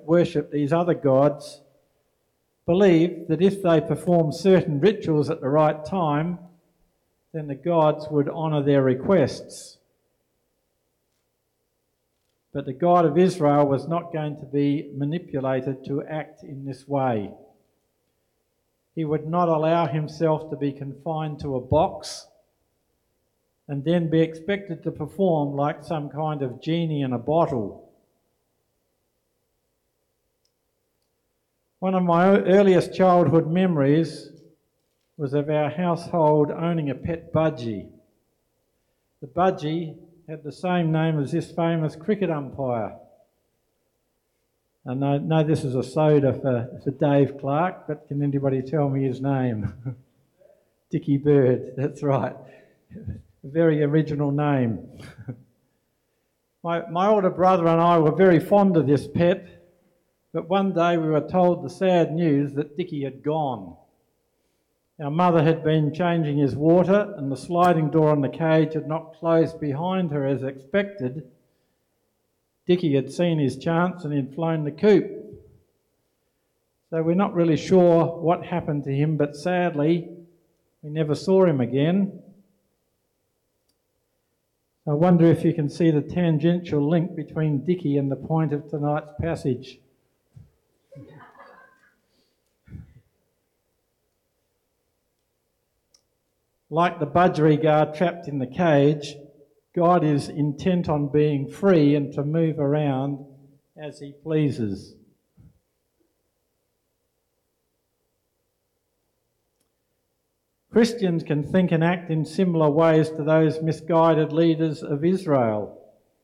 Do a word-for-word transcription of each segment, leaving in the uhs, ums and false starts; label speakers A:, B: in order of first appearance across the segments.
A: worship these other gods believed that if they performed certain rituals at the right time, then the gods would honour their requests. But the God of Israel was not going to be manipulated to act in this way. He would not allow himself to be confined to a box and then be expected to perform like some kind of genie in a bottle. One of my earliest childhood memories was of our household owning a pet budgie. The budgie had the same name as this famous cricket umpire. And I know this is a soda for, for Dave Clark, but can anybody tell me his name? Dickie Bird, that's right. A very original name. my, my older brother and I were very fond of this pet, but one day we were told the sad news that Dickie had gone. Our mother had been changing his water and the sliding door on the cage had not closed behind her as expected. Dickie had seen his chance and he'd flown the coop. So we're not really sure what happened to him, but sadly we never saw him again. I wonder if you can see the tangential link between Dickie and the point of tonight's passage. Like the budgerigar trapped in the cage, God is intent on being free and to move around as he pleases. Christians can think and act in similar ways to those misguided leaders of Israel.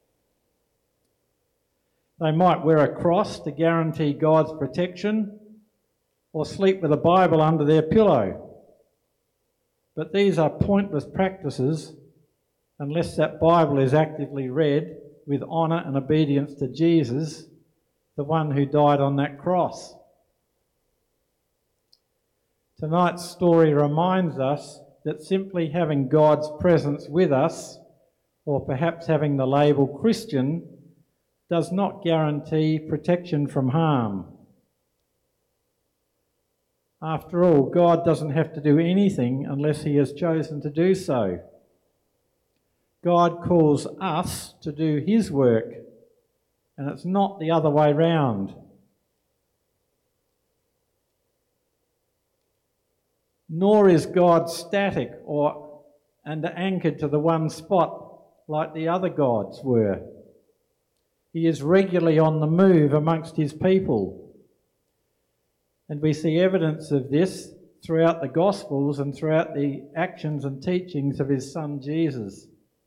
A: They might wear a cross to guarantee God's protection or sleep with a Bible under their pillow. But these are pointless practices unless that Bible is actively read with honour and obedience to Jesus, the one who died on that cross. Tonight's story reminds us that simply having God's presence with us, or perhaps having the label Christian, does not guarantee protection from harm. After all, God doesn't have to do anything unless he has chosen to do so. God calls us to do his work, and it's not the other way round. Nor is God static or and anchored to the one spot like the other gods were. He is regularly on the move amongst his people. And we see evidence of this throughout the Gospels and throughout the actions and teachings of his son Jesus.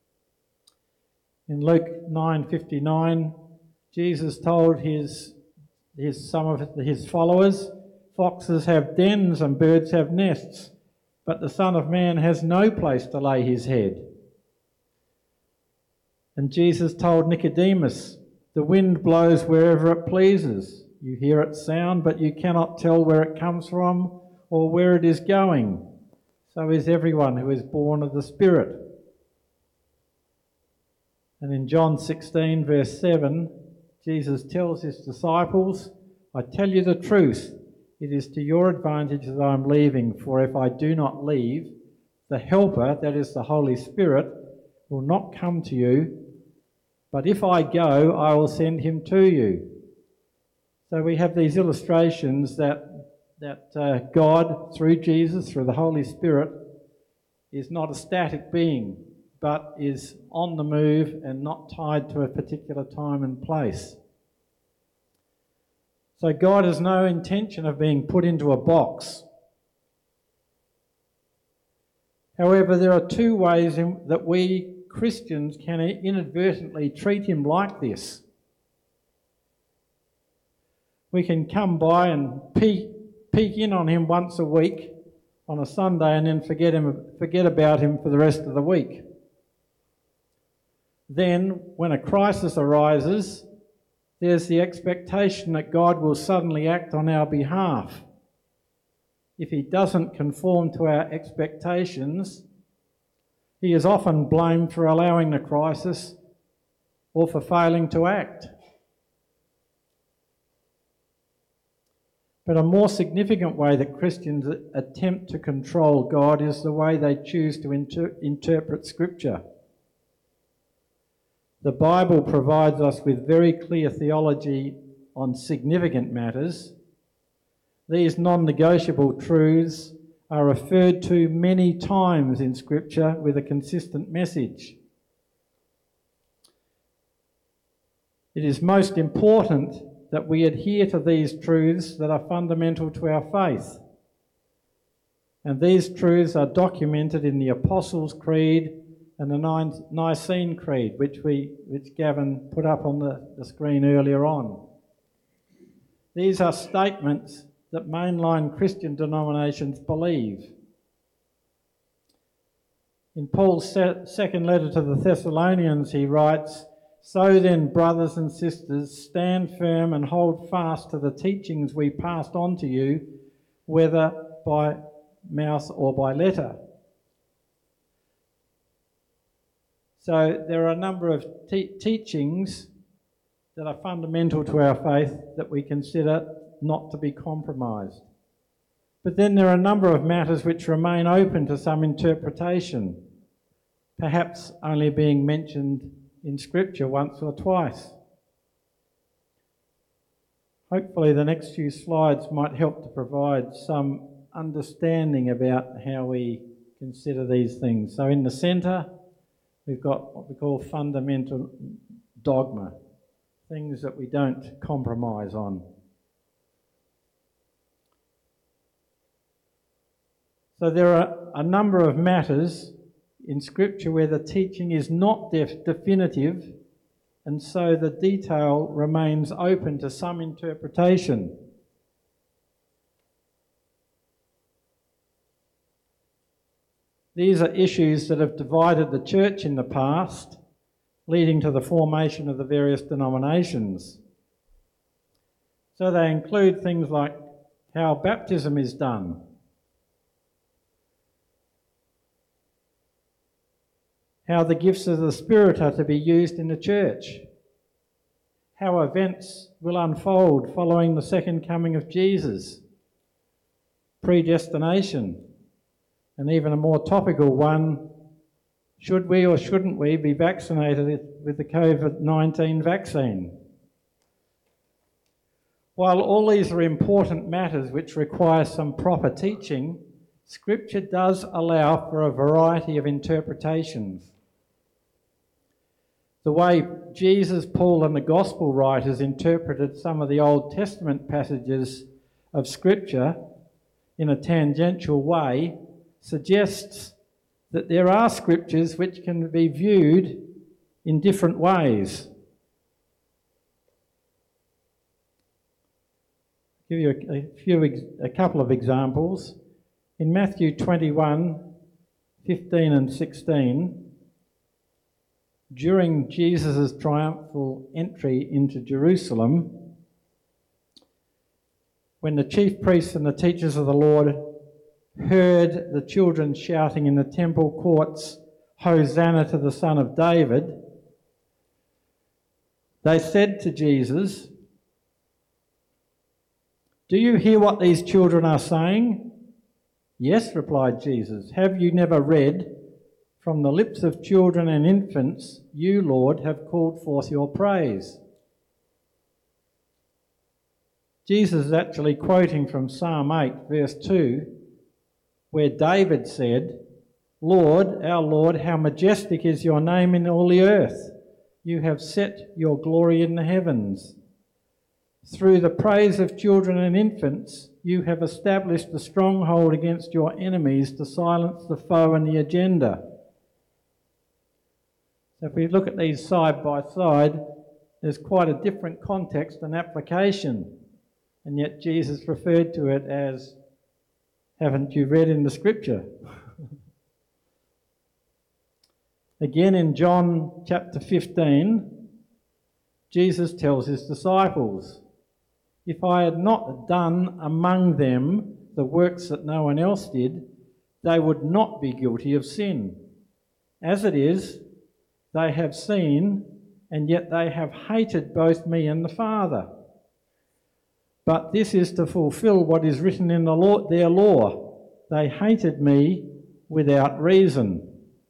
A: In Luke nine fifty-nine, Jesus told his, his some of his followers, "Foxes have dens and birds have nests, but the Son of Man has no place to lay his head." And Jesus told Nicodemus, "The wind blows wherever it pleases. You hear its sound, but you cannot tell where it comes from or where it is going. So is everyone who is born of the Spirit." And in John sixteen, verse seven, Jesus tells his disciples, "I tell you the truth, it is to your advantage that I am leaving, for if I do not leave, the Helper, that is the Holy Spirit, will not come to you, but if I go, I will send him to you." So we have these illustrations that, that uh, God, through Jesus, through the Holy Spirit, is not a static being, but is on the move and not tied to a particular time and place. So God has no intention of being put into a box. However, there are two ways in, that we Christians can inadvertently treat him like this. We can come by and peek, peek in on him once a week on a Sunday and then forget him, forget about him for the rest of the week. Then, when a crisis arises, there's the expectation that God will suddenly act on our behalf. If he doesn't conform to our expectations, he is often blamed for allowing the crisis or for failing to act. But a more significant way that Christians attempt to control God is the way they choose to inter- interpret Scripture. The Bible provides us with very clear theology on significant matters. These non-negotiable truths are referred to many times in Scripture with a consistent message. It is most important that we adhere to these truths that are fundamental to our faith. And these truths are documented in the Apostles' Creed and the Nicene Creed, which we, which Gavin put up on the, the screen earlier on. These are statements that mainline Christian denominations believe. In Paul's second letter to the Thessalonians, he writes, "So then, brothers and sisters, stand firm and hold fast to the teachings we passed on to you, whether by mouth or by letter." So there are a number of te- teachings that are fundamental to our faith that we consider not to be compromised. But then there are a number of matters which remain open to some interpretation, perhaps only being mentioned in Scripture once or twice. Hopefully the next few slides might help to provide some understanding about how we consider these things. So in the centre, we've got what we call fundamental dogma, things that we don't compromise on. So there are a number of matters in Scripture where the teaching is not def- definitive, and so the detail remains open to some interpretation. These are issues that have divided the church in the past, leading to the formation of the various denominations. So they include things like how baptism is done, how the gifts of the Spirit are to be used in the church, how events will unfold following the second coming of Jesus, predestination, and even a more topical one, should we or shouldn't we be vaccinated with the COVID nineteen vaccine? While all these are important matters which require some proper teaching, Scripture does allow for a variety of interpretations. The way Jesus, Paul and the Gospel writers interpreted some of the Old Testament passages of Scripture in a tangential way suggests that there are Scriptures which can be viewed in different ways. I'll give you a, a few, a couple of examples. In Matthew twenty-one, fifteen and sixteen, during Jesus' triumphal entry into Jerusalem, when the chief priests and the teachers of the Lord heard the children shouting in the temple courts, "Hosanna to the Son of David," they said to Jesus, "Do you hear what these children are saying?" "Yes," replied Jesus. "Have you never read, 'From the lips of children and infants, you, Lord, have called forth your praise'?" Jesus is actually quoting from Psalm eight, verse two, where David said, "Lord, our Lord, how majestic is your name in all the earth. You have set your glory in the heavens. Through the praise of children and infants, you have established a stronghold against your enemies to silence the foe and the agenda." So if we look at these side by side, there's quite a different context and application. And yet Jesus referred to it as, "Haven't you read in the Scripture?" Again in John chapter fifteen, Jesus tells his disciples, "If I had not done among them the works that no one else did, they would not be guilty of sin. As it is, they have seen, and yet they have hated both me and the Father. But this is to fulfill what is written in the law, their law. They hated me without reason.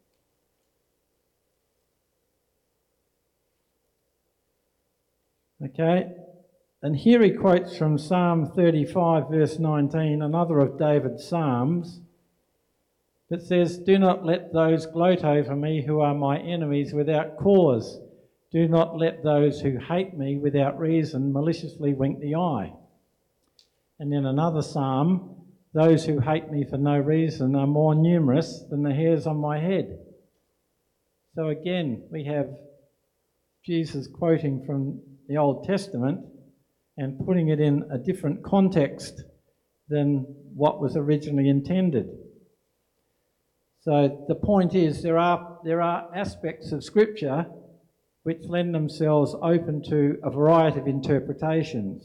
A: Okay, and here he quotes from Psalm thirty-five, verse nineteen, another of David's psalms, that says, "Do not let those gloat over me who are my enemies without cause. Do not let those who hate me without reason maliciously wink the eye." And in another psalm, "Those who hate me for no reason are more numerous than the hairs on my head." So again, we have Jesus quoting from the Old Testament and putting it in a different context than what was originally intended. So the point is, there are, there are aspects of Scripture which lend themselves open to a variety of interpretations.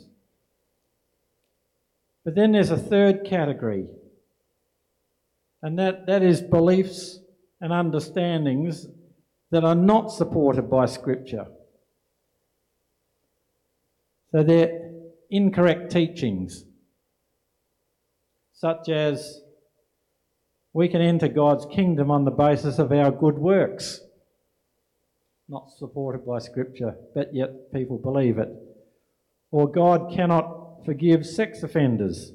A: But then there's a third category, and that, that is beliefs and understandings that are not supported by Scripture. So they're incorrect teachings, such as we can enter God's kingdom on the basis of our good works. Not supported by Scripture, but yet people believe it. Or God cannot forgive sex offenders.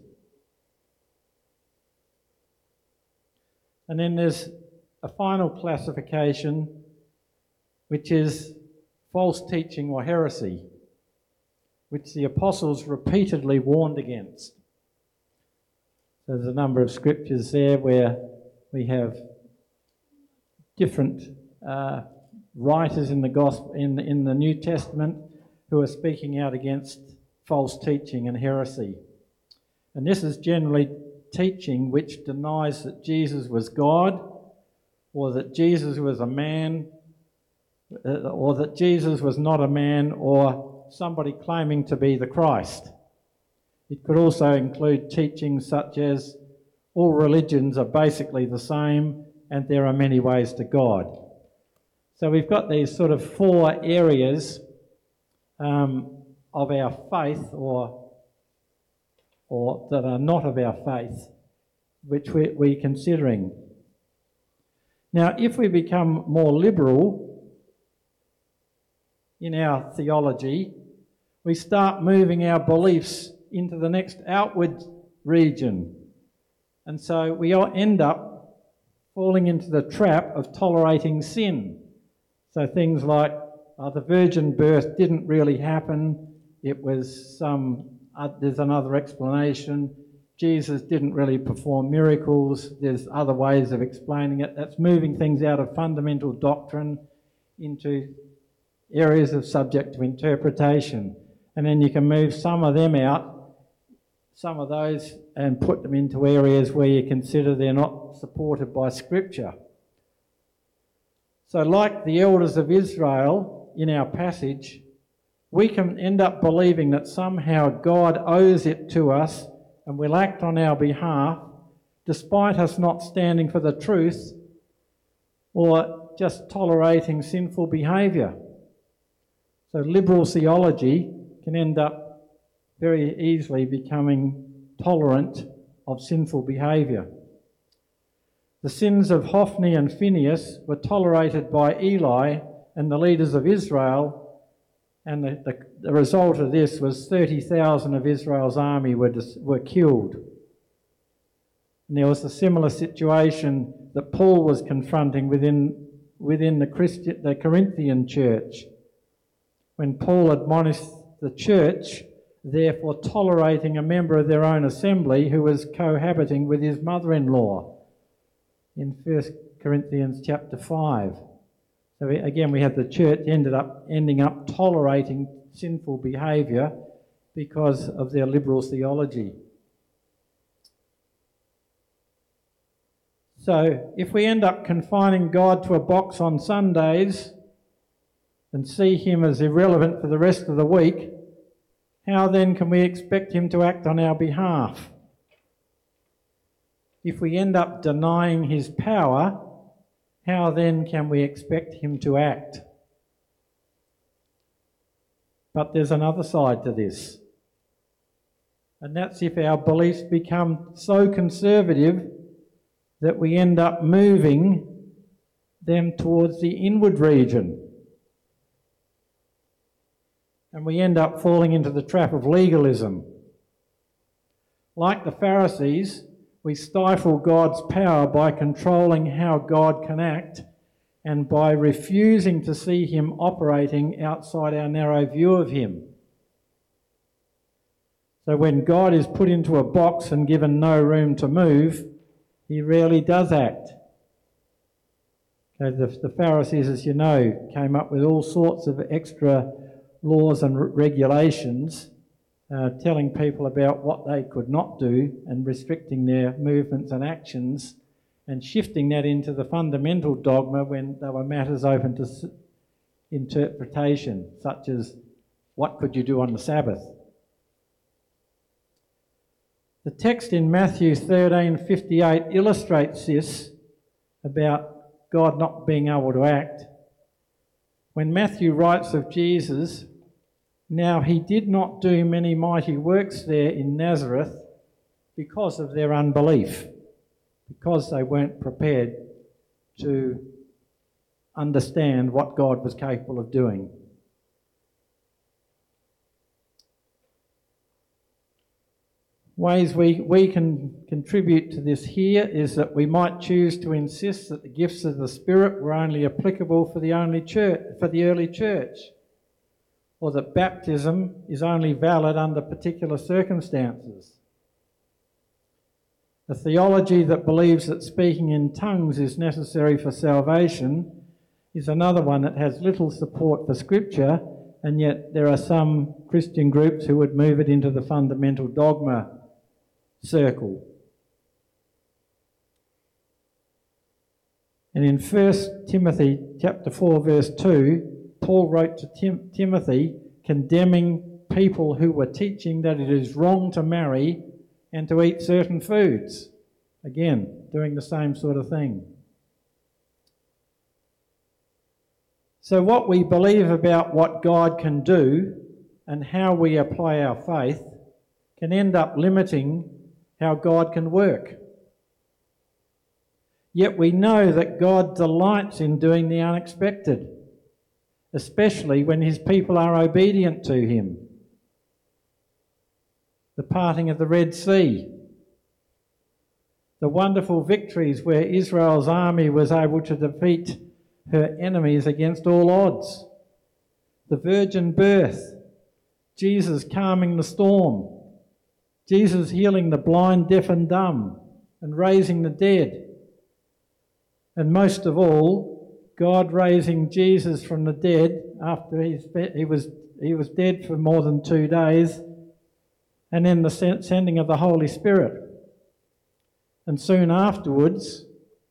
A: And then there's a final classification, which is false teaching or heresy, which the apostles repeatedly warned against. There's a number of scriptures there where we have different uh, writers in the gospel in, in the New Testament who are speaking out against false teaching and heresy. And this is generally teaching which denies that Jesus was God, or that Jesus was a man, or that Jesus was not a man, or somebody claiming to be the Christ. It could also include teachings such as all religions are basically the same and there are many ways to God. So we've got these sort of four areas um, of our faith, or, or that are not of our faith, which we, we're considering. Now, if we become more liberal in our theology, we start moving our beliefs into the next outward region. And so we all end up falling into the trap of tolerating sin. So things like uh, the virgin birth didn't really happen. It was some, uh, there's another explanation. Jesus didn't really perform miracles. There's other ways of explaining it. That's moving things out of fundamental doctrine into areas of subject to interpretation. And then you can move some of them out, some of those, and put them into areas where you consider they're not supported by Scripture. So like the elders of Israel in our passage, we can end up believing that somehow God owes it to us and will act on our behalf despite us not standing for the truth or just tolerating sinful behaviour. So liberal theology can end up very easily becoming tolerant of sinful behaviour. The sins of Hophni and Phinehas were tolerated by Eli and the leaders of Israel, and the, the, the result of this was thirty thousand of Israel's army were, dis, were killed. And there was a similar situation that Paul was confronting within, within the, Christian, the Corinthian church, when Paul admonished the church, therefore tolerating a member of their own assembly who was cohabiting with his mother-in-law in First Corinthians chapter five. So we, again, we have the church ended up ending up tolerating sinful behaviour because of their liberal theology. So if we end up confining God to a box on Sundays and see him as irrelevant for the rest of the week, how then can we expect him to act on our behalf? If we end up denying his power, how then can we expect him to act? But there's another side to this. And that's if our beliefs become so conservative that we end up moving them towards the inward region. And we end up falling into the trap of legalism. Like the Pharisees, we stifle God's power by controlling how God can act and by refusing to see him operating outside our narrow view of him. So when God is put into a box and given no room to move, he rarely does act. Okay, the, the Pharisees, as you know, came up with all sorts of extra laws and regulations, uh, telling people about what they could not do and restricting their movements and actions, and shifting that into the fundamental dogma when there were matters open to interpretation, such as what could you do on the Sabbath. The text in Matthew thirteen fifty-eight illustrates this about God not being able to act. When Matthew writes of Jesus, now he did not do many mighty works there in Nazareth because of their unbelief, because they weren't prepared to understand what God was capable of doing. Ways we, we can contribute to this here is that we might choose to insist that the gifts of the Spirit were only applicable for the only church, for the early church, or that baptism is only valid under particular circumstances. A theology that believes that speaking in tongues is necessary for salvation is another one that has little support for Scripture, and yet there are some Christian groups who would move it into the fundamental dogma circle. And in First Timothy chapter four verse two, Paul wrote to Tim- Timothy condemning people who were teaching that it is wrong to marry and to eat certain foods. Again, doing the same sort of thing. So what we believe about what God can do and how we apply our faith can end up limiting how God can work. Yet we know that God delights in doing the unexpected, especially when his people are obedient to him. The parting of the Red Sea, the wonderful victories where Israel's army was able to defeat her enemies against all odds, the virgin birth, Jesus calming the storm, Jesus healing the blind, deaf and dumb and raising the dead, and most of all, God raising Jesus from the dead after he was, he was dead for more than two days, and then the sending of the Holy Spirit. And soon afterwards,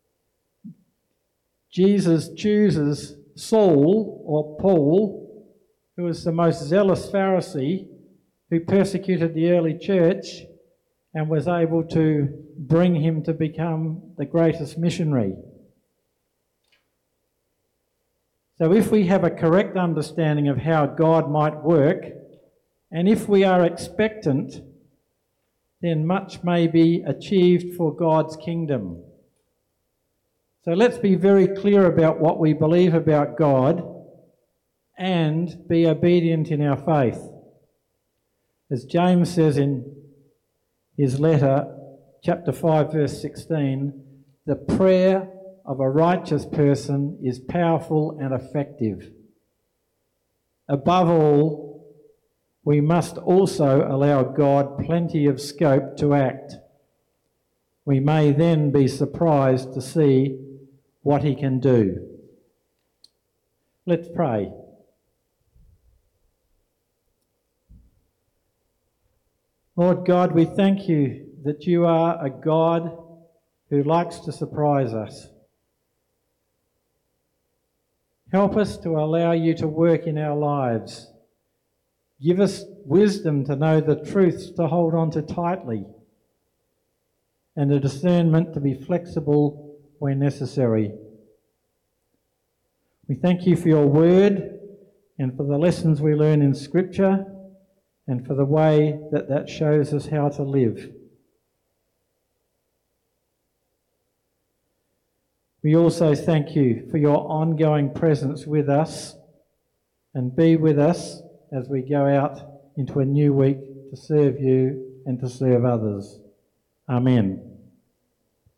A: Jesus chooses Saul, or Paul, who was the most zealous Pharisee, who persecuted the early church and was able to bring him to become the greatest missionary. So if we have a correct understanding of how God might work, and if we are expectant, then much may be achieved for God's kingdom. So let's be very clear about what we believe about God and be obedient in our faith. As James says in his letter, chapter five, verse sixteen, the prayer of a righteous person is powerful and effective. Above all, we must also allow God plenty of scope to act. We may then be surprised to see what he can do. Let's pray. Lord God, we thank you that you are a God who likes to surprise us. Help us to allow you to work in our lives. Give us wisdom to know the truths to hold on to tightly, and the discernment to be flexible where necessary. We thank you for your word and for the lessons we learn in Scripture, and for the way that that shows us how to live. We also thank you for your ongoing presence with us, and be with us as we go out into a new week to serve you and to serve others. Amen.